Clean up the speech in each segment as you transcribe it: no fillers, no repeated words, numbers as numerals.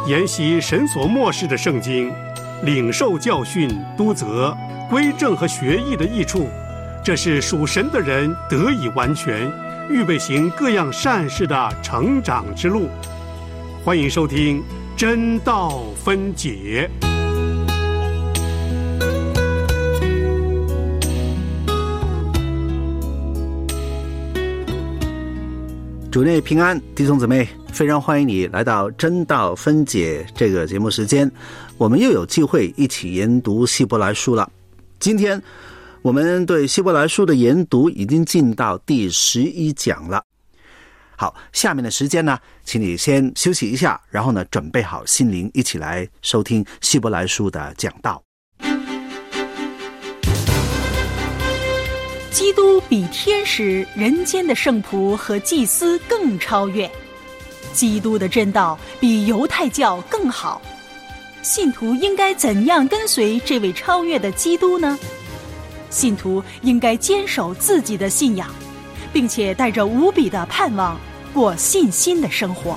研习神所默示的圣经，领受教训、督责、归正和学义的益处，这是属神的人得以完全，预备行各样善事的成长之路。欢迎收听真道分解。 主内平安，弟兄姊妹，非常欢迎你来到真道分解这个节目时间，我们又有机会一起研读希伯来书了。今天我们对希伯来书的研读已经进到第11讲了。好，下面的时间呢，请你先休息一下，然后呢，准备好心灵，一起来收听希伯来书的讲道。 基督比天使、人间的圣仆和祭司更超越，基督的真道比犹太教更好。信徒应该怎样跟随这位超越的基督呢？信徒应该坚守自己的信仰，并且带着无比的盼望过信心的生活。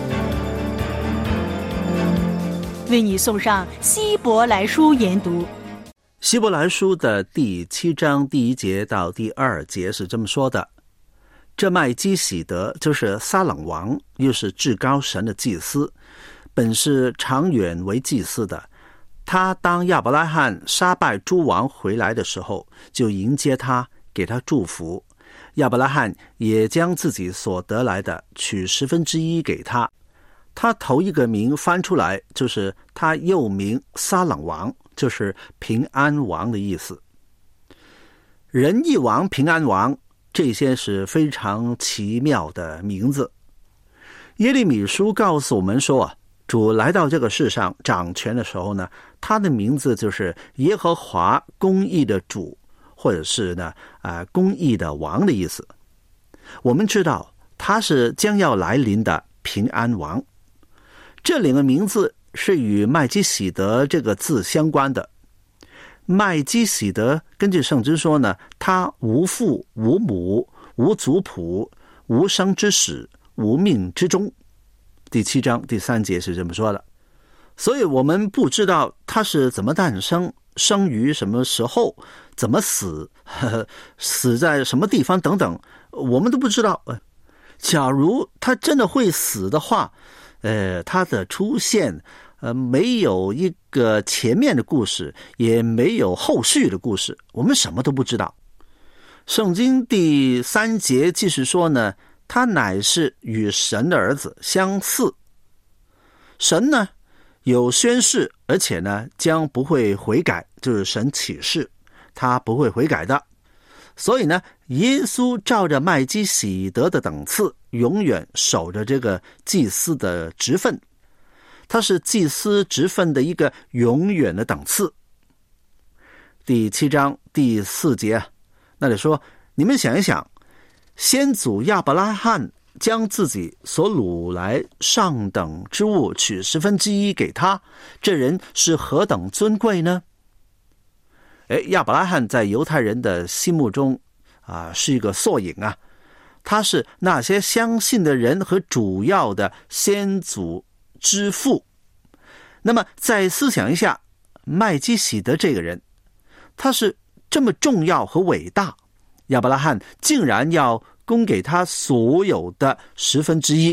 为你送上希伯来书研读。 希伯来书的第7章第1节到第2节是这么说的：这麦基洗德就是撒冷王，又是至高神的祭司，本是长远为祭司的。他当亚伯拉罕杀败诸王回来的时候，就迎接他，给他祝福。亚伯拉罕也将自己所得来的取1/10给他。他头一个名翻出来，就是他又名撒冷王，就是平安王的意思。仁义王、平安王，这些是非常奇妙的名字。耶利米书告诉我们说，主来到这个世上掌权的时候呢，他的名字就是耶和华公义的主，或者是呢公义的王的意思。我们知道他是将要来临的平安王。这两个名字是与麦基洗德这个字相关的。麦基洗德根据圣经说呢，他无父无母无族谱无生之始无命之终。第7章第3节是这么说的。所以我们不知道他是怎么诞生，生于什么时候，怎么死，死在什么地方等等，我们都不知道。假如他真的会死的话，他的出现没有一个前面的故事，也没有后续的故事，我们什么都不知道。圣经第3节继续说呢，他乃是与神的儿子相似。神呢有宣誓，而且呢将不会悔改，就是神启示他不会悔改的。所以呢，耶稣照着麦基洗德的等次，永远守着这个祭司的职分。他是祭司职分的一个永远的等次。第7章第4节那里说，你们想一想，先祖亚伯拉罕将自己所掳来上等之物取1/10给他，这人是何等尊贵呢？亚伯拉罕在犹太人的心目中是一个缩影啊，他是那些相信的人和主要的先祖之父。那么再思想一下，麦基洗德这个人，他是这么重要和伟大，亚伯拉罕竟然要供给他所有的1/10。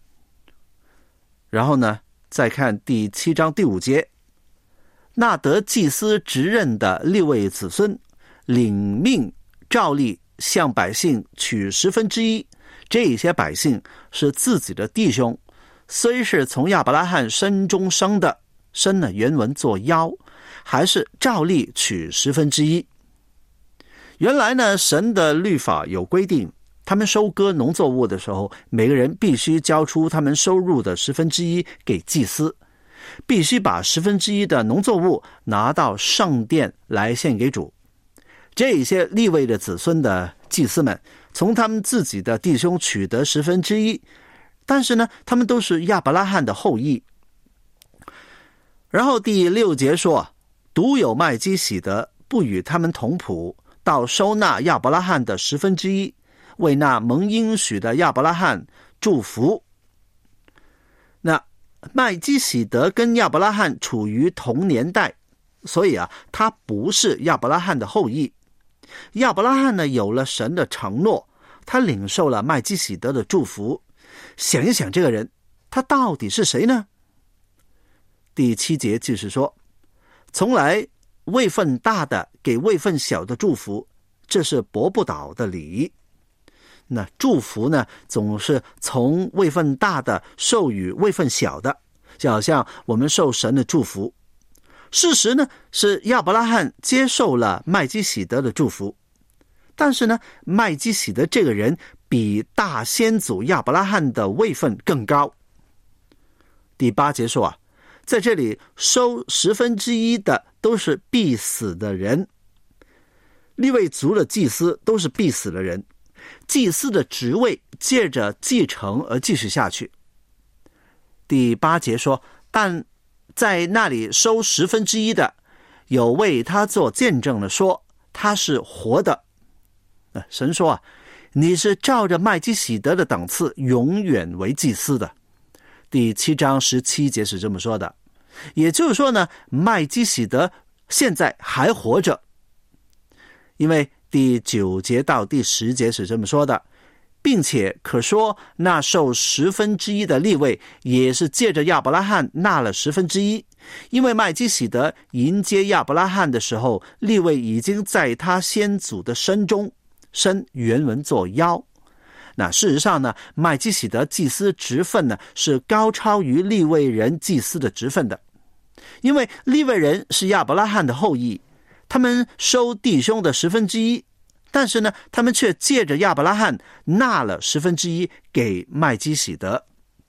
然后呢，再看第7章第5节，那得祭司职任的6位子孙，领命照例向百姓取1/10。这些百姓是自己的弟兄，虽是从亚伯拉罕身中生的，生呢原文作妖，还是照例取1/10。原来呢，神的律法有规定，他们收割农作物的时候，每个人必须交出他们收入的1/10给祭司，必须把1/10的农作物拿到圣殿来献给主。这些利未的子孙的祭司们，从他们自己的弟兄取得1/10，但是呢，他们都是亚伯拉罕的后裔。然后第6节说，独有麦基洗德不与他们同谱，到收纳亚伯拉罕的1/10，为那蒙应许的亚伯拉罕祝福。那麦基洗德跟亚伯拉罕处于同年代，所以他不是亚伯拉罕的后裔。亚伯拉罕呢，有了神的承诺，他领受了麦基洗德的祝福。想一想这个人，他到底是谁呢？第7节就是说，从来位分大的给位分小的祝福，这是驳不倒的理。那祝福呢，总是从位分大的授予位分小的，就好像我们受神的祝福。事实呢，是亚伯拉罕接受了麦基洗德的祝福，但是呢，麦基洗德这个人比大先祖亚伯拉罕的位分更高。第8节说在这里收1/10的都是必死的人。利未族的祭司都是必死的人，祭司的职位借着继承而继续下去。第8节说，但在那里收1/10的，有为他做见证的说他是活的。神说你是照着麦基洗德的等次永远为祭司的。第7章17节是这么说的，也就是说呢，麦基洗德现在还活着。因为第9节到第10节是这么说的，并且可说那受1/10的利未也是借着亚伯拉罕纳了1/10，因为麦基洗德迎接亚伯拉罕的时候，利未已经在他先祖的身中，身原文作腰。那事实上呢，麦基洗德祭司职分呢是高超于利未人祭司的职分的，因为利未人是亚伯拉罕的后裔，他们收弟兄的1/10，但是呢，他们却借着亚伯拉罕纳了1/10给麦基洗德。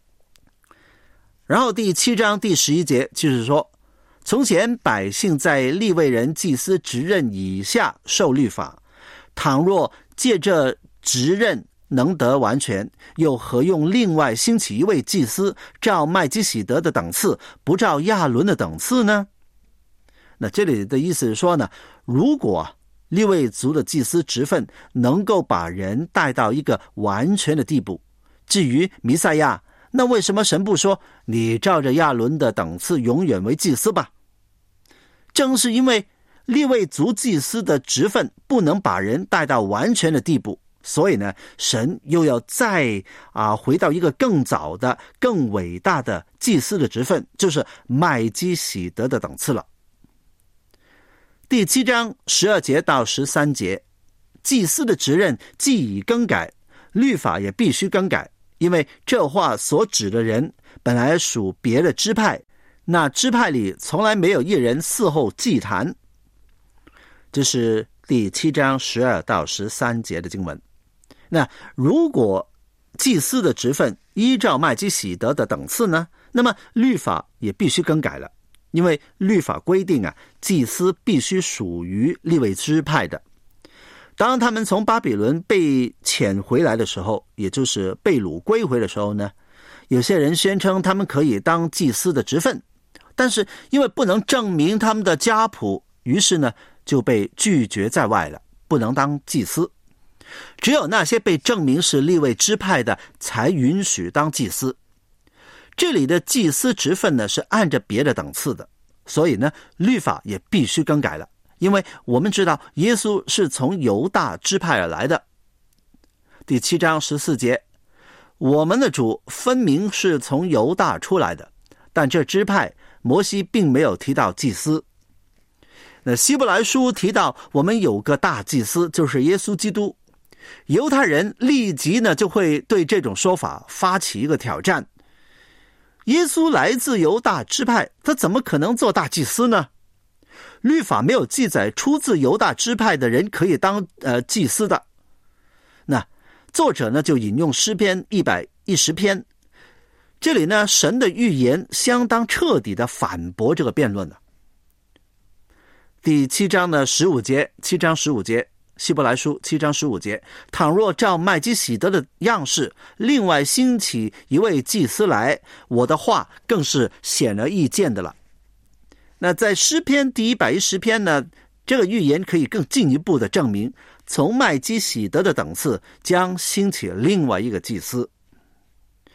然后第7章第11节就是说，从前百姓在利未人祭司职任以下受律法，倘若借着职任能得完全，又何用另外兴起一位祭司，照麦基洗德的等次，不照亚伦的等次呢？那这里的意思是说呢，如果利未族的祭司职分能够把人带到一个完全的地步，至于弥赛亚，那为什么神不说你照着亚伦的等次永远为祭司吧？正是因为利未族祭司的职分不能把人带到完全的地步，所以呢，神又要再回到一个更早的更伟大的祭司的职分，就是麦基洗德的等次了。第7章12节到13节，祭司的职任既已更改，律法也必须更改，因为这话所指的人本来属别的支派，那支派里从来没有一人伺候祭坛。这是第7章12到13节的经文。那如果祭司的职分依照麦基洗德的等次呢，那么律法也必须更改了，因为律法规定祭司必须属于利未支派的。当他们从巴比伦被遣回来的时候，也就是被掳归回的时候呢，有些人宣称他们可以当祭司的职分，但是因为不能证明他们的家谱，于是呢就被拒绝在外了，不能当祭司。只有那些被证明是利未支派的才允许当祭司。这里的祭司职分呢是按着别的等次的，所以呢律法也必须更改了，因为我们知道耶稣是从犹大支派而来的。第7章14节，我们的主分明是从犹大出来的，但这支派摩西并没有提到祭司。那希伯来书提到我们有个大祭司，就是耶稣基督。犹太人立即呢就会对这种说法发起一个挑战，耶稣来自犹大支派，他怎么可能做大祭司呢？律法没有记载出自犹大支派的人可以当祭司的。那作者呢就引用诗篇110篇，这里呢神的预言相当彻底的反驳这个辩论了。第7章的15节，7章15节，希伯来书7章15节，倘若照麦基洗德的样式，另外兴起一位祭司来，我的话更是显而易见的了。那在诗篇第110篇呢，这个预言可以更进一步的证明，从麦基洗德的等次将兴起另外一个祭司。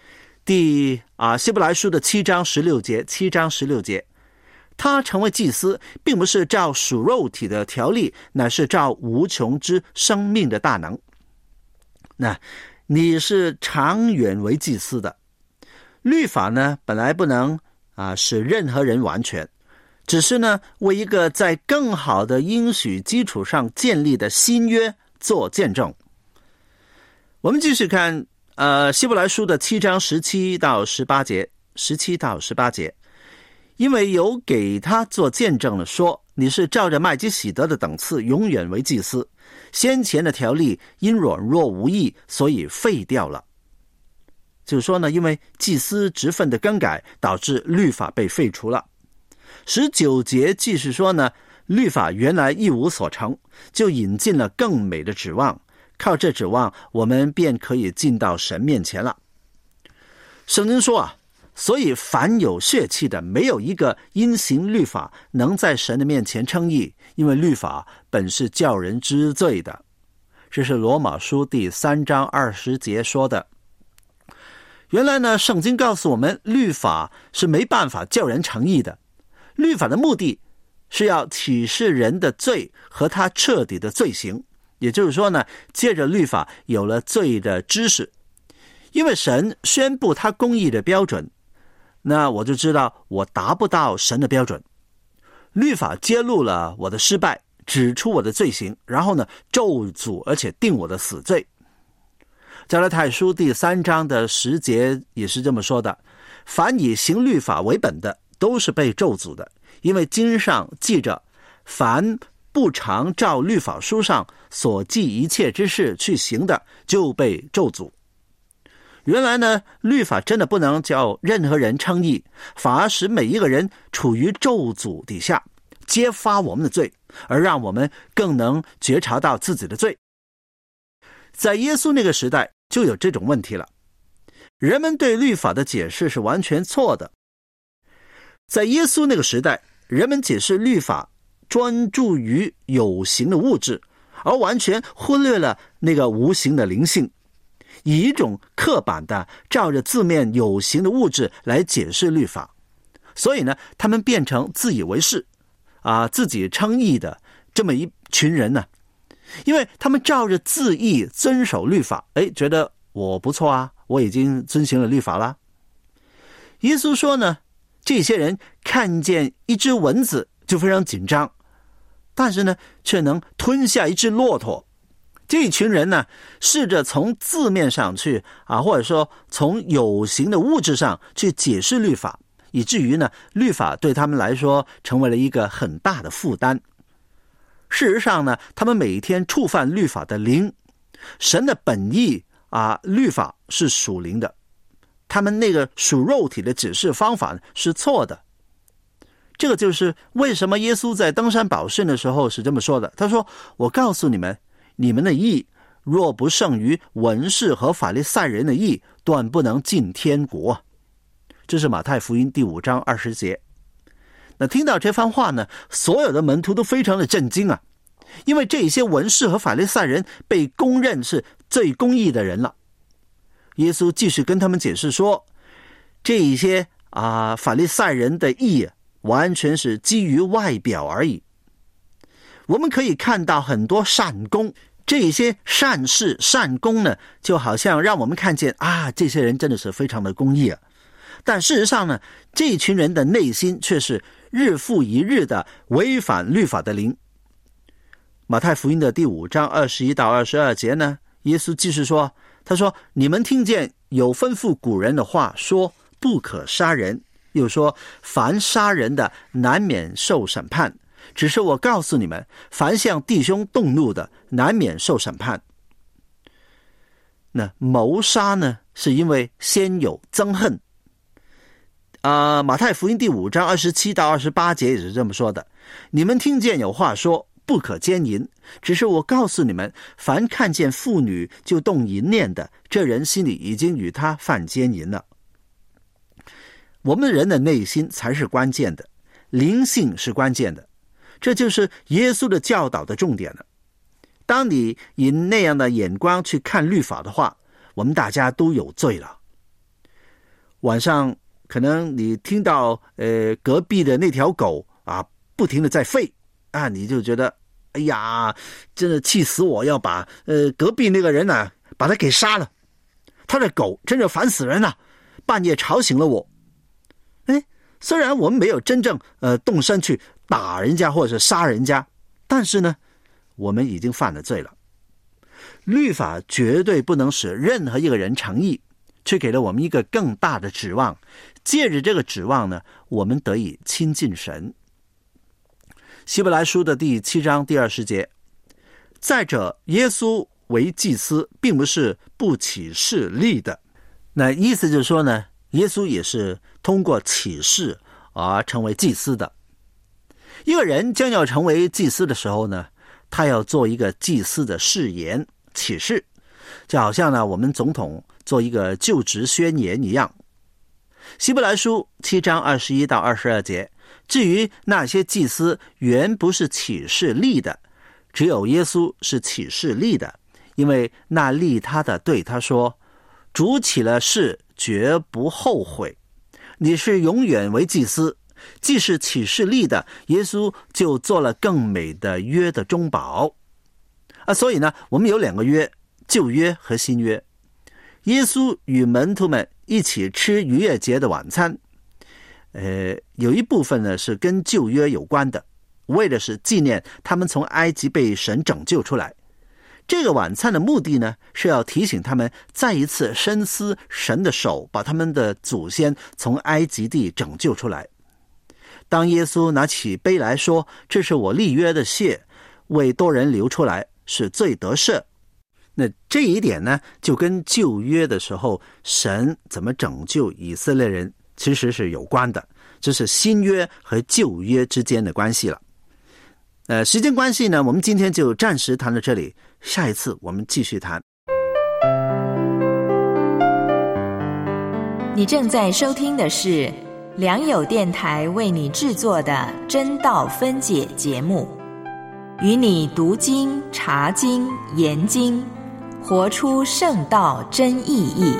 希伯来书的7章16节，他成为祭司，并不是照属肉体的条例，乃是照无穷之生命的大能。那你是长远为祭司的。律法呢，本来不能使任何人完全，只是呢，为一个在更好的应许基础上建立的新约做见证。我们继续看希伯来书的7章17到18节，因为有给他做见证了，说你是照着麦基洗德的等次永远为祭司，先前的条例因软弱无益，所以废掉了。就是说呢，因为祭司职分的更改，导致律法被废除了。19节继续说呢，律法原来一无所成，就引进了更美的指望，靠这指望，我们便可以进到神面前了。圣经说所以凡有血气的，没有一个因行律法能在神的面前称义，因为律法本是叫人知罪的。这是罗马书第3章20节说的。原来呢，圣经告诉我们，律法是没办法叫人称义的。律法的目的是要启示人的罪和他彻底的罪行，也就是说呢，借着律法有了罪的知识。因为神宣布他公义的标准，那我就知道我达不到神的标准。律法揭露了我的失败，指出我的罪行，然后呢，咒诅而且定我的死罪。加拉太书第3章的10节也是这么说的，凡以行律法为本的，都是被咒诅的，因为经上记着，凡不常照律法书上所记一切之事去行的，就被咒诅。原来呢，律法真的不能叫任何人称义，反而使每一个人处于咒诅底下，揭发我们的罪，而让我们更能觉察到自己的罪。在耶稣那个时代就有这种问题了，人们对律法的解释是完全错的。在耶稣那个时代，人们解释律法专注于有形的物质，而完全忽略了那个无形的灵性，以一种刻板的照着字面有形的物质来解释律法。所以呢，他们变成自以为是自己称义的这么一群人呢。因为他们照着字义遵守律法，觉得我不错我已经遵行了律法了。耶稣说呢，这些人看见一只蚊子就非常紧张，但是呢，却能吞下一只骆驼。这一群人呢，试着从字面上去或者说从有形的物质上去解释律法，以至于呢，律法对他们来说成为了一个很大的负担。事实上呢，他们每天触犯律法的灵，神的本意律法是属灵的，他们那个属肉体的指示方法是错的。这个就是为什么耶稣在登山宝训的时候是这么说的，他说，我告诉你们，你们的义若不胜于文士和法利赛人的义，断不能进天国。这是马太福音第5章20节。那听到这番话呢，所有的门徒都非常的震惊因为这些文士和法利赛人被公认是最公义的人了。耶稣继续跟他们解释说，这些法利赛人的义完全是基于外表而已。我们可以看到很多善功，这些善事善功呢，就好像让我们看见这些人真的是非常的公义但事实上呢，这群人的内心却是日复一日的违反律法的灵。马太福音的第5章21到22节呢，耶稣继续说，他说，你们听见有吩咐古人的话说，不可杀人，又说凡杀人的难免受审判，只是我告诉你们，凡向弟兄动怒的难免受审判。那谋杀呢，是因为先有憎恨。马太福音第5章27到28节也是这么说的，你们听见有话说，不可奸淫，只是我告诉你们，凡看见妇女就动淫念的，这人心里已经与他犯奸淫了。我们人的内心才是关键的，灵性是关键的，这就是耶稣的教导的重点了。当你以那样的眼光去看律法的话，我们大家都有罪了。 晚上可能你听到隔壁的那条狗啊不停的在吠啊，你就觉得哎呀，真的气死我，要把隔壁那个人呢把他给杀了，他的狗真的烦死人了，半夜吵醒了我。虽然我们没有真正动身去打人家或者杀人家，但是呢我们已经犯了罪了。律法绝对不能使任何一个人成义，却给了我们一个更大的指望，借着这个指望呢，我们得以亲近神。希伯来书的第7章第20节，再者耶稣为祭司并不是不起誓立的，那意思就是说呢，耶稣也是通过启示而成为祭司的。一个人将要成为祭司的时候呢，他要做一个祭司的誓言启示，就好像呢我们总统做一个就职宣言一样。希伯来书7章21到22节，至于那些祭司原不是起誓立的，只有耶稣是起誓立的，因为那立他的对他说，主起了誓绝不后悔，你是永远为祭司，既是起誓立的，耶稣就做了更美的约的中保所以呢我们有2个约，旧约和新约。耶稣与门徒们一起吃逾越节的晚餐，有一部分呢是跟旧约有关的，为的是纪念他们从埃及被神拯救出来。这个晚餐的目的呢，是要提醒他们再一次深思神的手把他们的祖先从埃及地拯救出来。当耶稣拿起杯来说，这是我立约的血，为多人流出来，是罪得赦。那这一点呢，就跟旧约的时候神怎么拯救以色列人其实是有关的，这是新约和旧约之间的关系了。时间关系呢，我们今天就暂时谈到这里，下一次我们继续谈。 你正在收听的是良友电台为你制作的真道分解节目，与你读经、查经、研经，活出圣道真意义。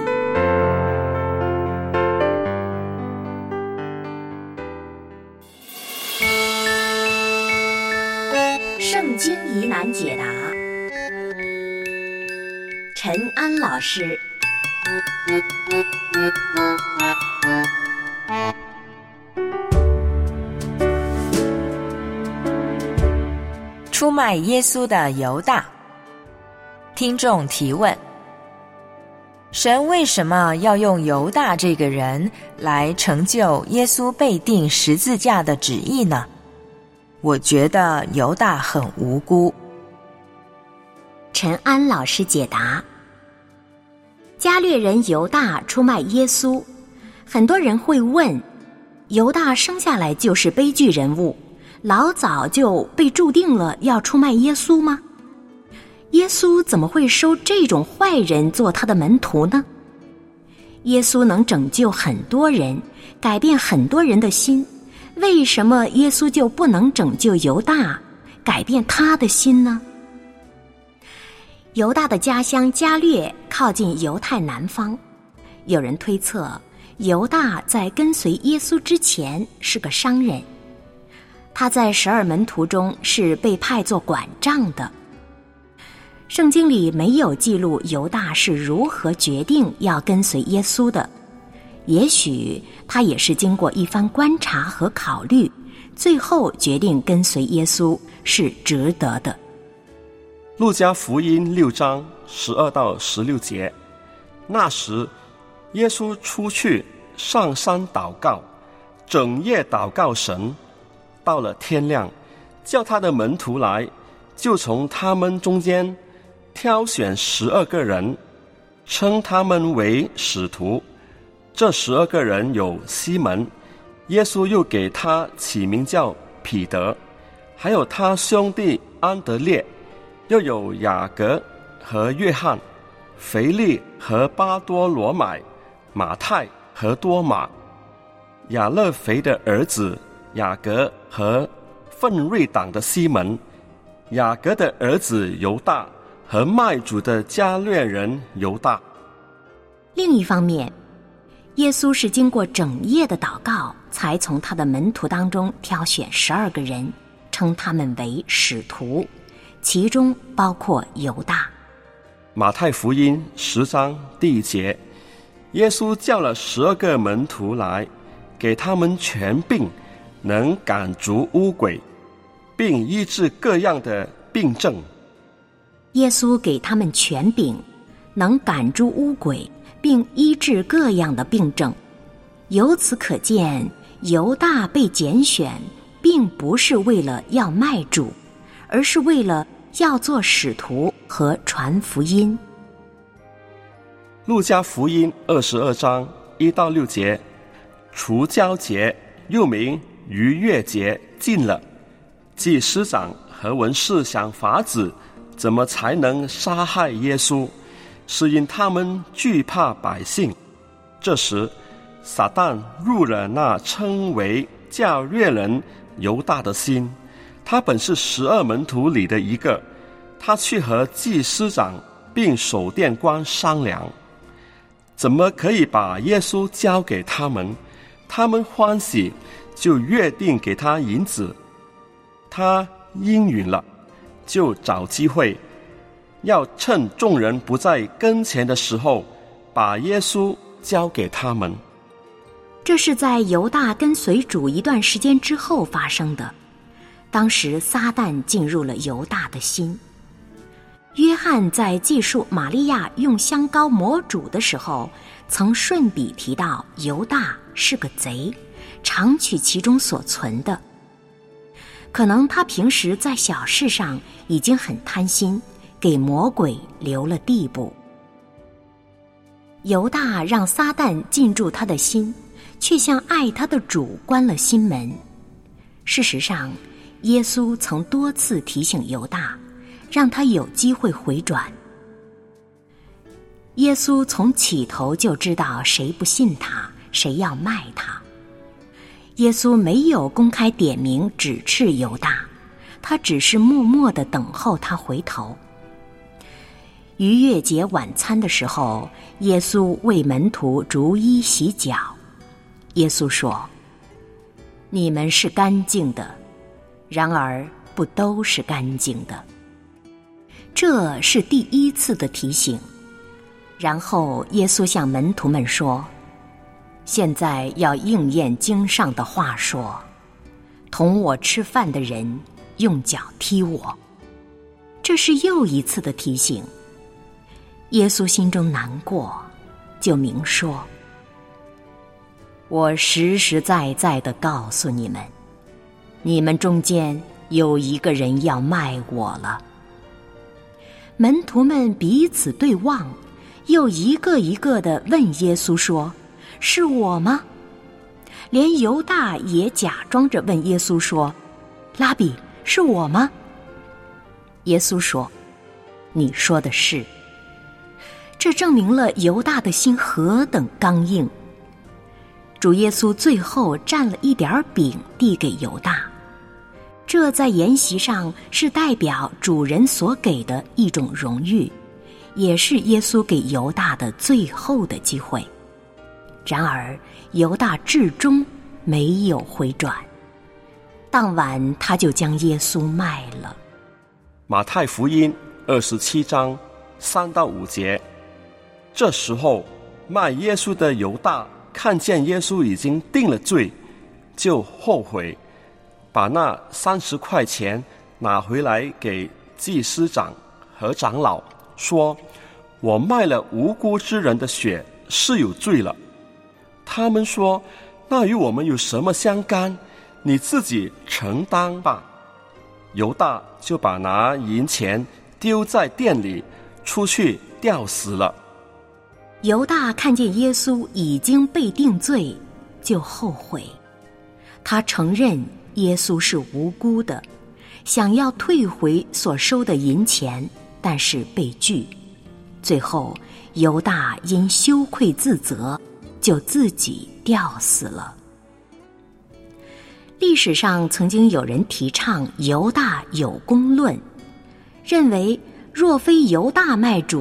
圣经疑难解答，陈安老师。 出卖耶稣的犹大。听众提问：神为什么要用犹大这个人来成就耶稣被钉十字架的旨意呢？我觉得犹大很无辜。 陈安老师解答：加略人犹大出卖耶稣，很多人会问，犹大生下来就是悲剧人物，老早就被注定了要出卖耶稣吗？耶稣怎么会收这种坏人做他的门徒呢？耶稣能拯救很多人，改变很多人的心，为什么耶稣就不能拯救犹大，改变他的心呢？犹大的家乡加略靠近犹太南方，有人推测犹大在跟随耶稣之前是个商人，他在12门徒中是被派做管账的。圣经里没有记录犹大是如何决定要跟随耶稣的，也许他也是经过一番观察和考虑，最后决定跟随耶稣，是值得的。 路加福音6章12到16节，那时耶稣出去上山祷告，整夜祷告神，到了天亮，叫他的门徒来，就从他们中间挑选12个人，称他们为使徒。这12个人有西门，耶稣又给他起名叫彼得，还有他兄弟安德烈，又有雅各和约翰，腓力和巴多罗买，马太和多马，亚勒腓的儿子雅各和奋锐党的西门，雅各的儿子犹大和卖主的加略人犹大。 另一方面， 耶稣是经过整夜的祷告，才从他的门徒当中挑选12个人，称他们为使徒，其中包括犹大。 马太福音10章第1节，耶稣叫了12个门徒来，给他们权柄，能赶逐污鬼，并医治各样的病症。 耶稣给他们权柄，能赶逐污鬼，并医治各样的病症。由此可见，犹大被拣选，并不是为了要卖主，而是为了要做使徒和传福音。 路加福音22章1到6节，除酵节又名逾越节近了，祭司长和文士想法子怎么才能杀害耶稣，是因他们惧怕百姓。这时撒旦入了那称为加略人犹大的心，他本是12门徒里的一个，他去和祭司长并守殿官商量，怎么可以把耶稣交给他们。他们欢喜，就约定给他银子。他应允了，就找机会，要趁众人不在跟前的时候，把耶稣交给他们。 这是在犹大跟随主一段时间之后发生的。当时撒旦进入了犹大的心。约翰在记述玛利亚用香膏抹主的时候，曾顺笔提到犹大是个贼，常取其中所存的。可能他平时在小事上已经很贪心，给魔鬼留了地步。犹大让撒旦进驻他的心，却向爱他的主关了心门。事实上，耶稣曾多次提醒犹大，让他有机会回转。耶稣从起头就知道谁不信他，谁要卖他。耶稣没有公开点名指斥犹大，他只是默默地等候他回头。逾越节晚餐的时候，耶稣为门徒逐一洗脚。耶稣说：“你们是干净的，然而不都是干净的。”这是第一次的提醒。然后耶稣向门徒们说：“现在要应验经上的话说，同我吃饭的人用脚踢我。”这是又一次的提醒。耶稣心中难过，就明说：“我实实在在地告诉你们，你们中间有一个人要卖我了。”门徒们彼此对望，又一个一个地问耶稣说：“是我吗？”连犹大也假装着问耶稣说：“拉比，是我吗？”耶稣说：“你说的是。”这证明了犹大的心何等刚硬。主耶稣最后蘸了一点饼递给犹大，这在筵席上是代表主人所给的一种荣誉，也是耶稣给犹大的最后的机会。然而犹大至终没有回转，当晚他就将耶稣卖了。 马太福音27章3到5节，这时候卖耶稣的犹大看见耶稣已经定了罪，就后悔，把那30块钱拿回来给祭司长和长老，说：“我卖了无辜之人的血，是有罪了。”他们说：“那与我们有什么相干？你自己承担吧。”犹大就把拿银钱丢在店里，出去吊死了。 犹大看见耶稣已经被定罪，就后悔。他承认耶稣是无辜的，想要退回所收的银钱，但是被拒。最后犹大因羞愧自责，就自己吊死了。历史上曾经有人提倡犹大有功论，认为若非犹大卖主，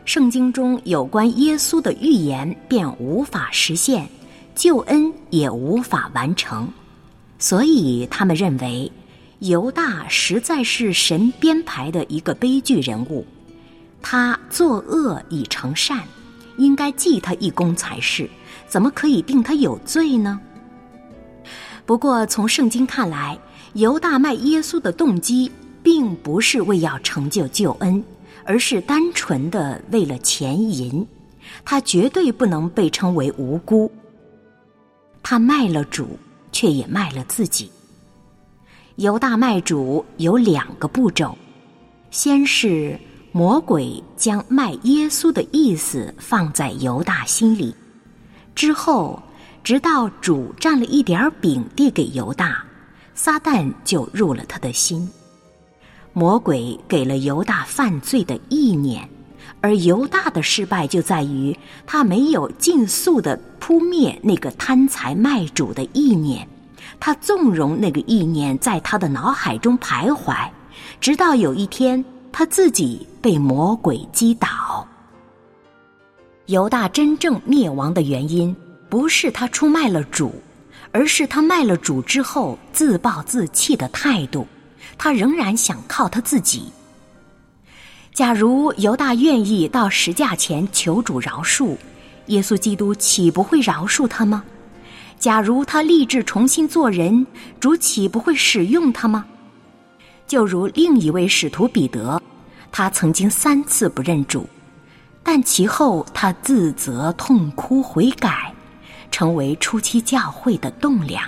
圣经中有关耶稣的预言便无法实现，救恩也无法完成。所以他们认为犹大实在是神编排的一个悲剧人物，他作恶以成善，应该记他一功才是，怎么可以定他有罪呢？不过从圣经看来，犹大卖耶稣的动机并不是为要成就救恩，而是单纯的为了钱银，他绝对不能被称为无辜。他卖了主，却也卖了自己。犹大卖主有2个步骤，先是魔鬼将卖耶稣的意思放在犹大心里，之后直到主占了一点饼递给犹大，撒旦就入了他的心。魔鬼给了犹大犯罪的意念，而犹大的失败就在于他没有尽速地扑灭那个贪财卖主的意念，他纵容那个意念在他的脑海中徘徊，直到有一天他自己被魔鬼击倒。犹大真正灭亡的原因不是他出卖了主，而是他卖了主之后自暴自弃的态度，他仍然想靠他自己。假如犹大愿意到十架前求主饶恕，耶稣基督岂不会饶恕他吗？假如他立志重新做人，主岂不会使用他吗？就如另一位使徒彼得，他曾经3次不认主，但其后他自责痛哭悔改，成为初期教会的栋梁。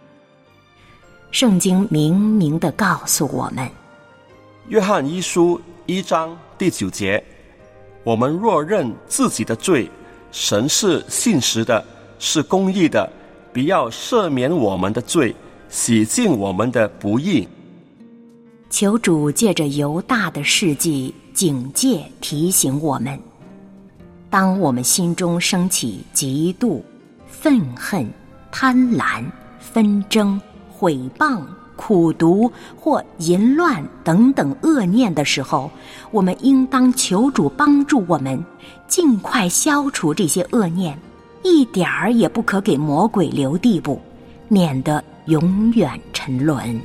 圣经明明地告诉我们， 约翰一书1章第9节，我们若认自己的罪，神是信实的，是公义的，必要赦免我们的罪，洗净我们的不义。 求主借着犹大的事迹警戒提醒我们，当我们心中升起嫉妒、愤恨、贪婪、纷争、毁谤、苦毒或淫乱等等恶念的时候，我们应当求主帮助我们尽快消除这些恶念，一点儿也不可给魔鬼留地步，免得永远沉沦。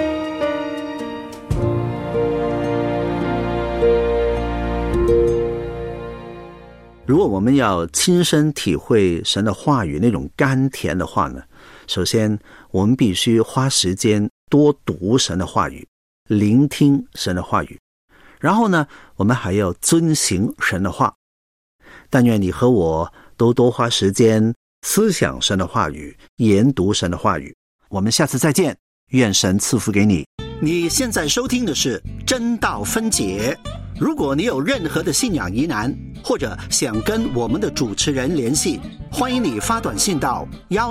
如果我们要亲身体会神的话语那种甘甜的话呢，首先我们必须花时间多读神的话语，聆听神的话语，然后呢，我们还要遵行神的话。但愿你和我都多花时间思想神的话语，研读神的话语。我们下次再见，愿神赐福给你。你现在收听的是真道分解。如果你有任何的信仰疑难，或者想跟我们的主持人联系，欢迎你发短信到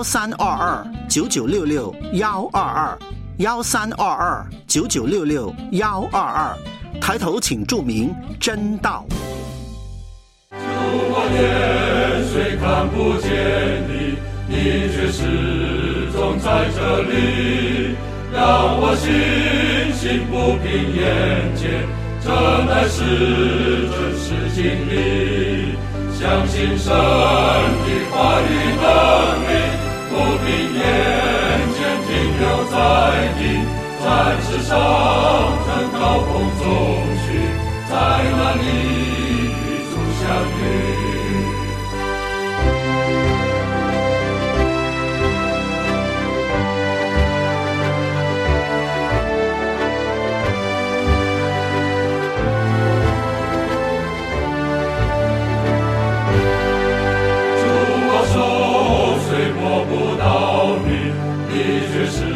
1322-9966-122，1322-9966-122，抬头请注明真道。 主，我眼虽看不见你，你却始终在这里，让我心不平眼前，这乃是真实经历，相信神的话语能力，不凭眼前停留在地，在世上登高峰中去，在那里与主相遇。手虽摸不到你，你却是